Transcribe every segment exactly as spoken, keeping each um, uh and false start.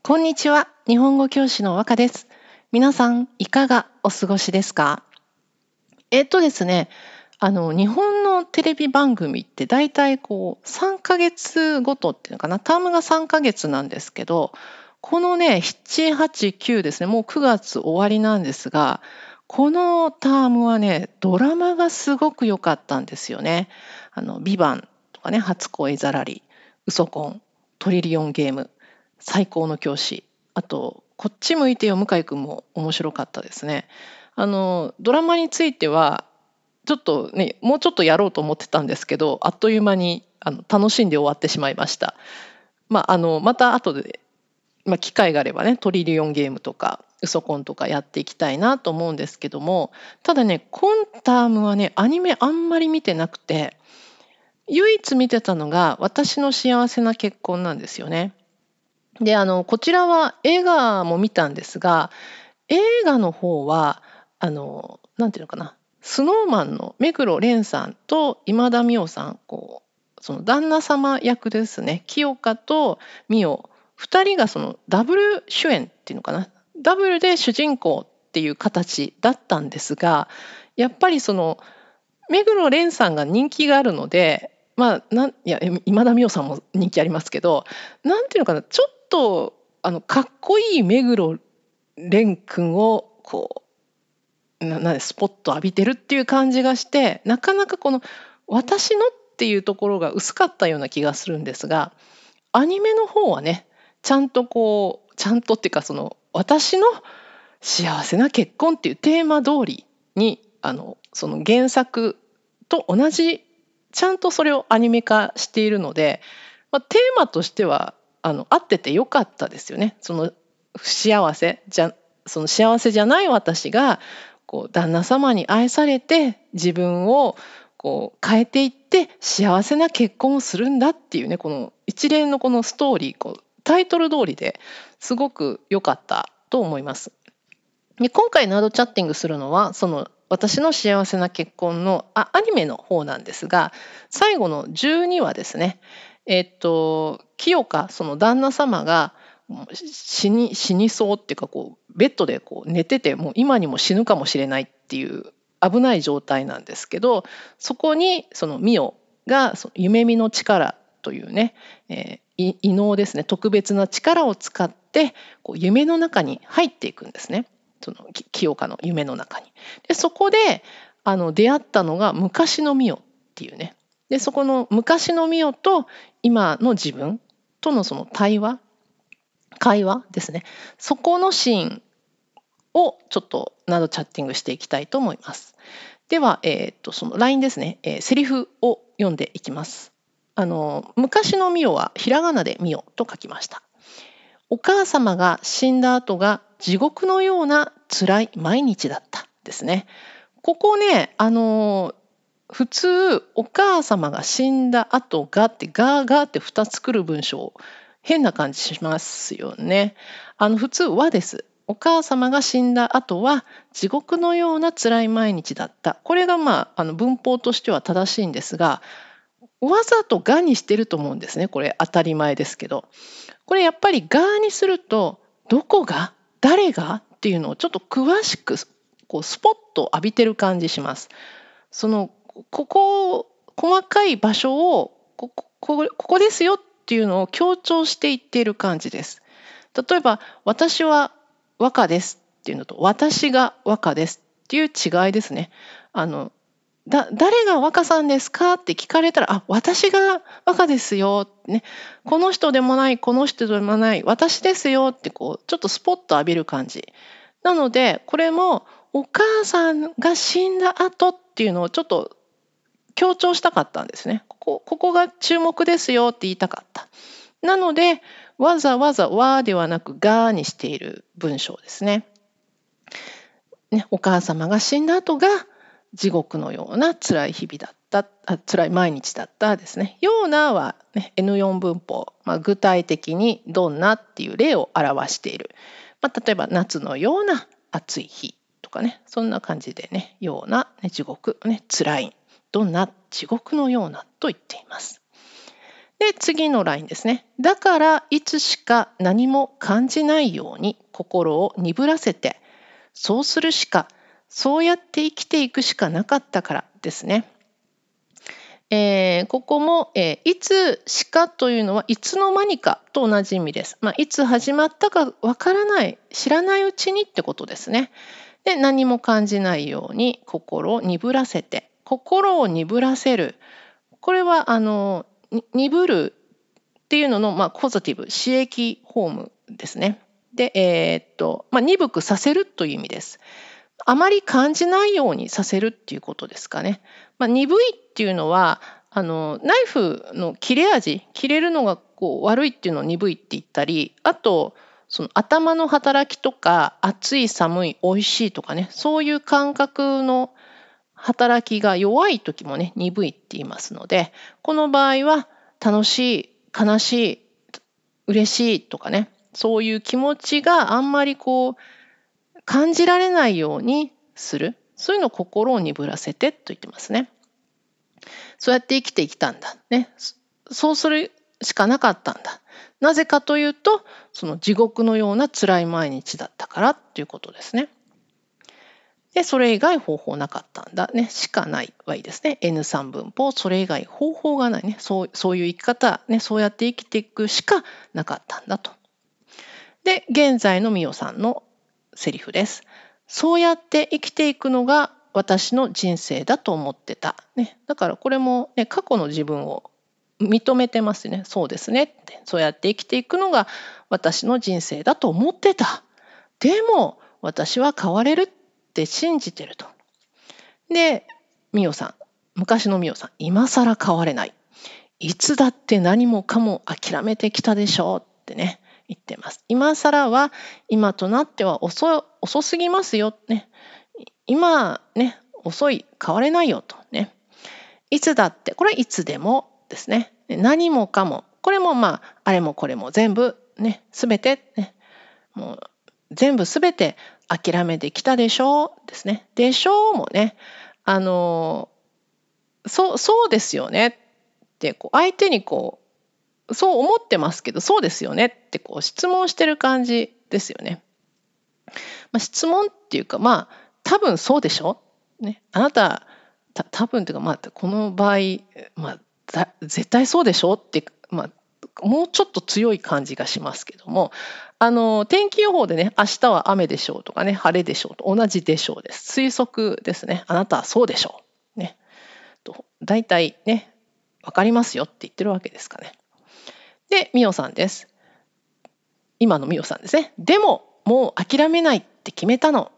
こんにちは。日本語教師の和歌です。皆さん、いかがお過ごしですか？えっとですね、あの、日本のテレビ番組ってだいたいこうさんかげつごとっていうのかな、タームがさんかげつなんですけど、このね、なな、はち、きゅうですね、もうくがつ終わりなんですが、このタームはね、ドラマがすごく良かったんですよね。あの、ビバンとかね、初恋ザラリ、ウソ婚、トリリオンゲーム、最高の教師、あと、こっち向いてよ向井くんも面白かったですね。あの、ドラマについては、ちょっとね、もうちょっとやろうと思ってたんですけど、あっという間にあの楽しんで終わってしまいました。まあ、あの、また後で、まあ、機会があればね、トリリオンゲームとか、ウソコンとかやっていきたいなと思うんですけども、ただね、今タームはね、アニメあんまり見てなくて、唯一見てたのが、私の幸せな結婚なんですよね。で、あの、こちらは映画も見たんですが、映画の方は、あの、なんていうのかな、スノーマンの目黒蓮さんと今田美桜さん、こう、その旦那様役ですね、清香と美桜、二人がそのダブル主演っていうのかな、ダブルで主人公っていう形だったんですが、やっぱりその目黒蓮さんが人気があるので、まあ、なんいや今田美桜さんも人気ありますけど、なんていうのかな、ちょっとあのかっこいい目黒蓮くんをこうななスポット浴びてるっていう感じがして、なかなかこの私のっていうところが薄かったような気がするんですが、アニメの方はね、ちゃんとこうちゃんとっていうか、その私の幸せな結婚っていうテーマ通りに、あのその原作と同じ、ちゃんとそれをアニメ化しているので、まあ、テーマとしてはあの合っててよかったですよね。その不幸せじゃその幸せじゃない私がこう旦那様に愛されて自分をこう変えていって幸せな結婚をするんだっていうね、この一連のこのストーリー、こうタイトル通りですごく良かったと思います。で、今回ナードチャッティングするのはその私の幸せな結婚のあアニメの方なんですが、最後のじゅうにわですね。えっと清香、その旦那様がもう死に死にそうっていうか、こうベッドでこう寝てて、もう今にも死ぬかもしれないっていう危ない状態なんですけど、そこにそのミオがその夢見の力というね、えー、異能ですね、特別な力を使ってこう夢の中に入っていくんですね。その清香の夢の中に。でそこであの出会ったのが昔のミオっていうね。でそこの昔のミオと今の自分とのその対話会話ですね。そこのシーンをちょっとなどチャッティングしていきたいと思います。では、えー、とその ライン ですね、えーセリフを読んでいきます。あの昔のミオはひらがなでミオと書きました。お母様が死んだ後が地獄のような辛い毎日だったですね。ここね、あの普通お母様が死んだ後がってががってふたつ来る文章、変な感じしますよね。あの普通はです。お母様が死んだ後は地獄のような辛い毎日だった。これがまああの文法としては正しいんですが、わざとがにしてると思うんですね。これ当たり前ですけど。これやっぱりがにすると、どこが誰がっていうのをちょっと詳しくこうスポット浴びてる感じします。そのここ細かい場所をここここですよっていうのを強調していっている感じです。例えば私は和歌ですっていうのと私が和歌ですっていう違いですね。あのだ誰が若さんですかって聞かれたら、あ、私が若ですよ、ね、この人でもないこの人でもない私ですよってこうちょっとスポット浴びる感じなので、これもお母さんが死んだ後っていうのをちょっと強調したかったんですね。ここ、ここが注目ですよって言いたかった。なのでわざわざわではなくがにしている文章ですね。ね、お母様が死んだ後が地獄のような辛い日々だった、あ辛い毎日だったですね。ようなは、ね、エヌよん 文法、まあ、具体的にどんなっていう例を表している。まあ、例えば夏のような暑い日とかね、そんな感じでね、ような、ね、地獄、ね、辛い、どんな地獄のようなと言っています。 で、次のラインですね。だからいつしか何も感じないように心を鈍らせて、そうするしか、そうやって生きていくしかなかったからですね。えーここも、えーいつしかというのはいつの間にかと同じ意味です。まあ、いつ始まったかわからない、知らないうちにってことですね。で、何も感じないように心を鈍らせて、心を鈍らせる。これはあのに鈍るっていうのの、まあ、ポジティブ、刺激フォームですね。で、えーっと、まあ、鈍くさせるという意味です。あまり感じないようにさせるっていうことですかね。まあ、鈍いっていうのは、あのナイフの切れ味、切れるのがこう悪いっていうのを鈍いって言ったり、あとその頭の働きとか暑い寒い美味しいとかね、そういう感覚の働きが弱い時もね、鈍いって言いますので、この場合は楽しい、悲しい、嬉しいとかね、そういう気持ちがあんまりこう感じられないようにする。そういうのを心を鈍らせてと言ってますね。そうやって生きてきたんだ。ね。そうするしかなかったんだ。なぜかというと、その地獄のような辛い毎日だったからっていうことですね。で、それ以外方法なかったんだね。しかないはいいですね。エヌスリー 文法、それ以外方法がないね。そう、そういう生き方、ね、そうやって生きていくしかなかったんだと。で、現在のみおさんのセリフです。そうやって生きていくのが私の人生だと思ってた。ね、だからこれも、ね、過去の自分を認めてますね。そうですねって。そうやって生きていくのが私の人生だと思ってた。でも私は変われるって信じてると。で、みおさん、昔のみおさん、今更変われない。いつだって何もかも諦めてきたでしょうってね、言ってます。今更は、今となっては遅遅すぎますよ。ね。今ね、遅い、変われないよとね。いつだって、これはいつでもですね。何もかも、これもまあ、あれもこれも全部ね、すべてね、もう全部すべて諦めてきたでしょうですね。でしょうもね、あの、そう、そうですよねってこう相手にこうそう思ってますけどそうですよねってこう質問してる感じですよね。まあ、質問っていうかまあ多分そうでしょ、ね、あなたた多分っていうかまあこの場合、まあ、だ絶対そうでしょって、まあ、もうちょっと強い感じがしますけども、あの天気予報でね明日は雨でしょうとかね晴れでしょうと同じでしょうです。推測ですね。あなたはそうでしょうねと大体ね分かりますよって言ってるわけですかね。で、みおさんです。今のみおさんですね。でも、もう諦めないって決めたの。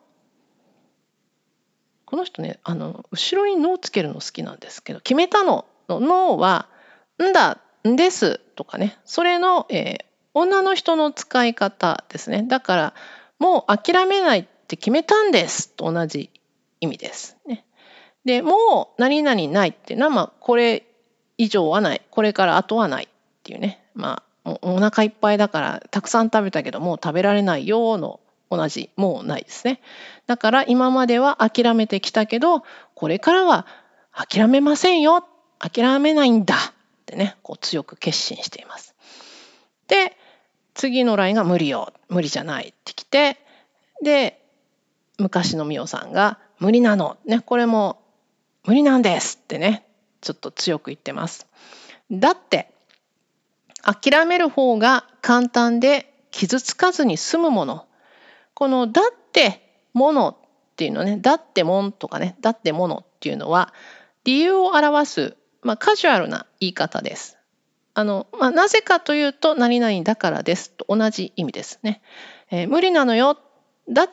この人ね、あの、後ろに「の」をつけるの好きなんですけど、決めたのの「の」は、んだ、んですとかね、それの、えー女の人の使い方ですね。だから、もう諦めないって決めたんですと同じ意味です。ね、で、もう何々ないっていうのは、まあ、これ以上はない、これから後はないっていうね、まあ、もうお腹いっぱいだからたくさん食べたけどもう食べられないよの同じもうないですね。だから今までは諦めてきたけどこれからは諦めませんよ、諦めないんだってね、こう強く決心しています。で、次のラインが無理よ、無理じゃないってきて、で、昔のみおさんが無理なのね、これも無理なんですってね、ちょっと強く言ってます。だって諦める方が簡単で傷つかずに済むもの。このだってものっていうのね、だってもんとかね、だってものっていうのは理由を表す、まあ、カジュアルな言い方です。あの、まあ、なぜかというと何々だからですと同じ意味ですね。えー無理なのよ。だって、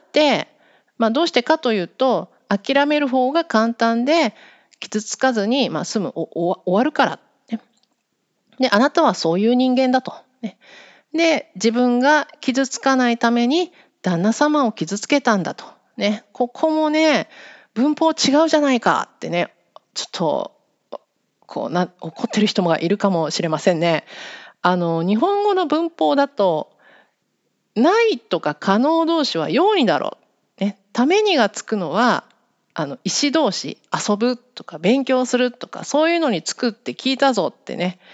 まあ、どうしてかというと諦める方が簡単で傷つかずに、まあ、済むおお終わるから、ね。で、あなたはそういう人間だと。ね、で、自分が傷つかないために旦那様を傷つけたんだと。ね、ここもね、文法違うじゃないかってね、ちょっとこうな怒ってる人がいるかもしれませんね。あの日本語の文法だとないとか可能動詞は用にだろう、ね、ためにがつくのはあの意思動詞遊ぶとか勉強するとかそういうのにつくって聞いたぞってね、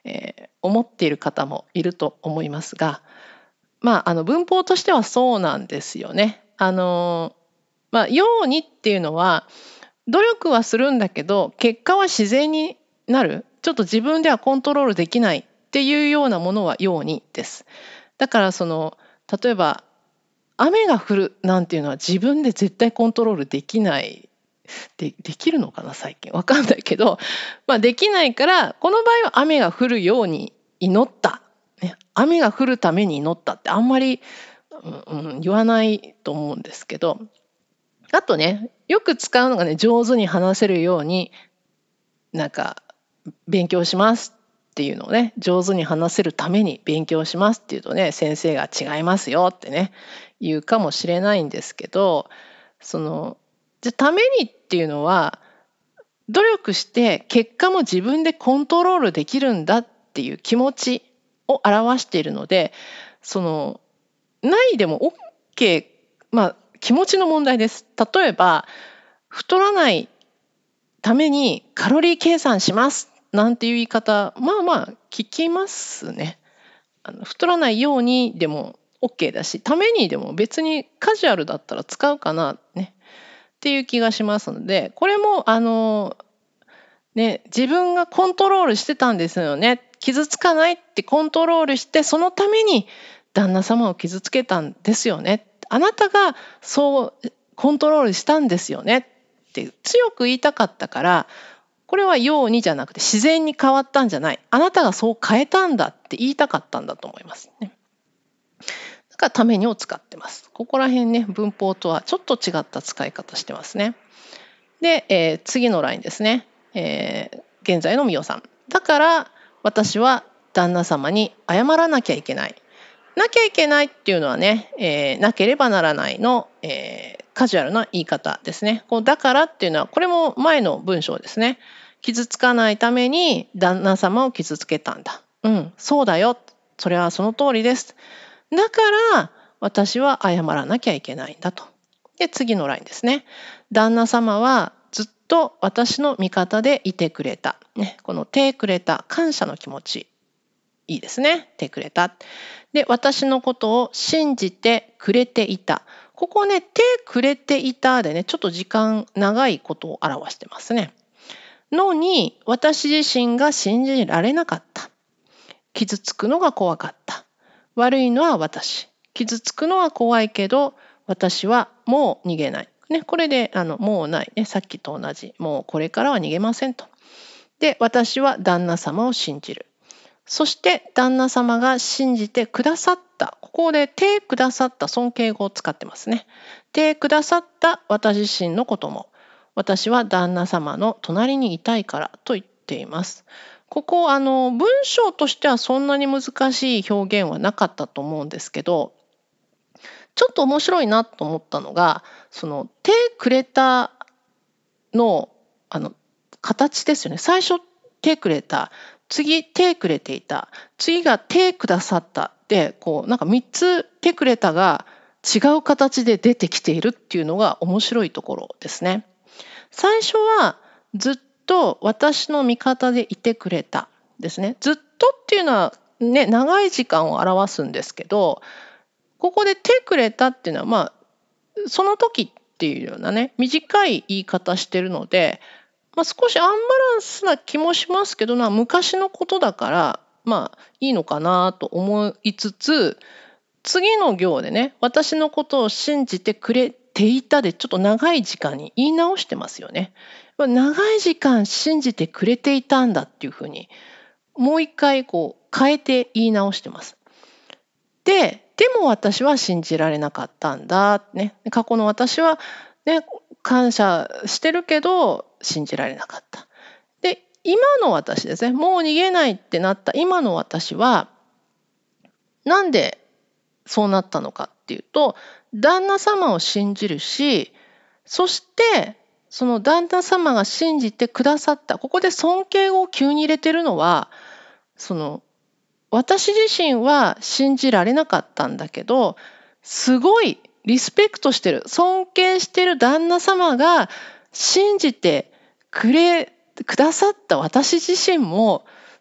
えー思っている方もいると思いますが、まあ、あの文法としてはそうなんですよね。あのまあ、ようにっていうのは努力はするんだけど結果は自然になる、ちょっと自分ではコントロールできないっていうようなものはようにです。だからその例えば雨が降るなんていうのは自分で絶対コントロールできないで、できるのかな最近わかんないけど、まあ、できないからこの場合は雨が降るように祈った、ね、雨が降るために祈ったってあんまり、うんうん、言わないと思うんですけど、あとねよく使うのがね、上手に話せるようになんか勉強しますっていうのをね、上手に話せるために勉強しますっていうとね、先生が違いますよってね言うかもしれないんですけど、そのじゃためにっていうのは努力して結果も自分でコントロールできるんだっていう気持ちを表しているので、そのないでも OK、まあ気持ちの問題です。例えば太らないためにカロリー計算しますなんていう言い方、まあまあ聞きますね。あの太らないようにでも OK だし、ためにでも別にカジュアルだったら使うかなねっていう気がしますので、これもあのね、自分がコントロールしてたんですよね。傷つかないってコントロールして、そのために旦那様を傷つけたんですよね。あなたがそうコントロールしたんですよねって強く言いたかったから、これはようにじゃなくて自然に変わったんじゃない。あなたがそう変えたんだって言いたかったんだと思いますね。だからためにを使ってます。ここら辺ね、文法とはちょっと違った使い方してますね。で、えー次のラインですね。えー現在のみおさん。だから私は旦那様に謝らなきゃいけない。なきゃいけないっていうのはね、えーなければならないの、えーカジュアルな言い方ですね。こうだからっていうのはこれも前の文章ですね。傷つかないために旦那様を傷つけたんだ。うん、そうだよ。それはその通りです。だから私は謝らなきゃいけないんだと。で、次のラインですね。旦那様はずっと私の味方でいてくれた。ね、このてくれた、感謝の気持ち。いいですね。てくれた。で、私のことを信じてくれていた。ここね、てくれていたでね、ちょっと時間長いことを表してますね。のに、私自身が信じられなかった。傷つくのが怖かった。悪いのは私。傷つくのは怖いけど、私はもう逃げない。ね、これで、あの、もうない、ね。さっきと同じ。もうこれからは逃げませんと。で、私は旦那様を信じる。そして旦那様が信じてくださった。ここでてくださった尊敬語を使ってますね。てくださった私自身のことも。私は旦那様の隣にいたいからと言っています。ここあの文章としてはそんなに難しい表現はなかったと思うんですけど、ちょっと面白いなと思ったのが、その手くれたのあの形ですよね。最初手くれた、次手くれていた、次が手くださったで、こうなんかみっつ手くれたが違う形で出てきているっていうのが面白いところですね。最初はずっと私の味方でいてくれたですね。ずっとっていうのはね、長い時間を表すんですけど、ここで手くれたっていうのはまあその時っていうようなね、短い言い方してるので、まあ、少しアンバランスな気もしますけどな、昔のことだからまあいいのかなと思いつつ、次の行でね、私のことを信じてくれていたでちょっと長い時間に言い直してますよね。長い時間信じてくれていたんだっていうふうにもう一回こう変えて言い直してます。で、でも私は信じられなかったんだ、ね、過去の私は、ね、感謝してるけど信じられなかった。で、今の私ですね、もう逃げないってなった今の私はなんでそうなったのかっていうと、旦那様を信じるし、そしてその旦那様が信じてくださった、ここで尊敬語を急に入れてるのは、その私自身は信じられなかったんだけど、すごいリスペクトしてる、尊敬してる旦那様が信じてくれくださった私自身も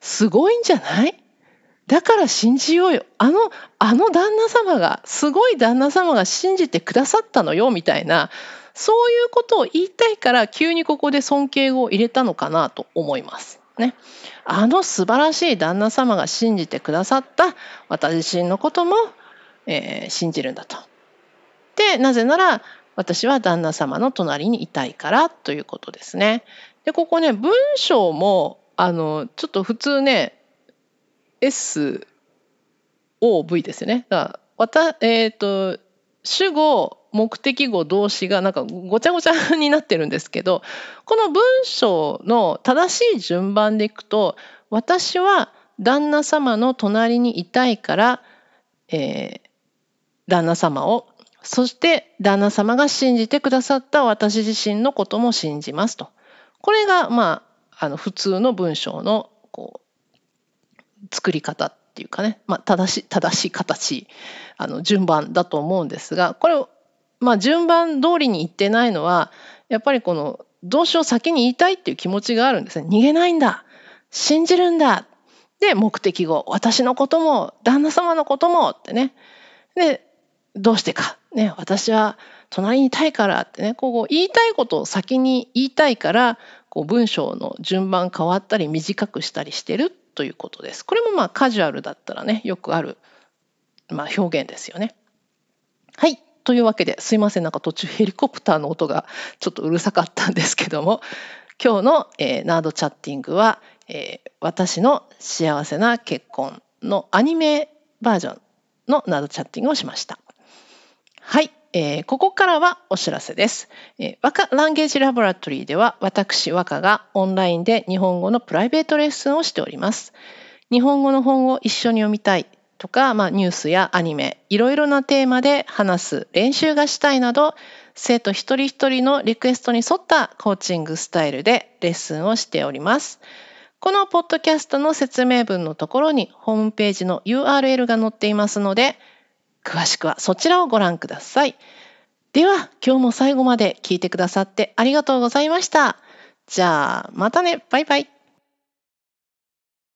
すごいんじゃない？だから信じようよ。あの、あの旦那様が、すごい旦那様が信じてくださったのよ、みたいな、そういうことを言いたいから、急にここで尊敬語を入れたのかなと思います。ね。あの素晴らしい旦那様が信じてくださった私自身のことも、えー信じるんだと。で、なぜなら、私は旦那様の隣にいたいからということですね。で、ここね、文章も、あの、ちょっと普通ね、S、オーブイ ですよね。だからわた、えっと、主語、目的語、動詞がなんかごちゃごちゃになってるんですけど、この文章の正しい順番でいくと、私は旦那様の隣にいたいから、えー旦那様を、そして旦那様が信じてくださった私自身のことも信じますと。これが、まあ、あの普通の文章のこう作り方っていうかね、まあ、正しい正しい形、あの順番だと思うんですが、これを、まあ、順番通りに言ってないのは、やっぱりこの動詞を先に言いたいっていう気持ちがあるんですね。逃げないんだ、信じるんだ、で目的語、私のことも旦那様のこともってね。で、どうしてか、ね、私は隣にいたいからってね、こう言いたいことを先に言いたいから、こう文章の順番変わったり短くしたりしてるということです。これもまあカジュアルだったらね、よくある、まあ、表現ですよね。はい。というわけで、すいません、なんか途中ヘリコプターの音がちょっとうるさかったんですけども、今日の、えーナードチャッティングは、えー私の幸せな結婚のアニメバージョンのナードチャッティングをしました。はい、えーここからはお知らせです。えー、和歌ランゲージラボラトリーでは、私和歌がオンラインで日本語のプライベートレッスンをしております。日本語の本を一緒に読みたいとか、まあ、ニュースやアニメ、いろいろなテーマで話す練習がしたいなど、生徒一人一人のリクエストに沿ったコーチングスタイルでレッスンをしております。このポッドキャストの説明文のところにホームページの ユーアールエル が載っていますので、詳しくはそちらをご覧ください。では、今日も最後まで聞いてくださってありがとうございました。じゃあ、またね。バイバイ。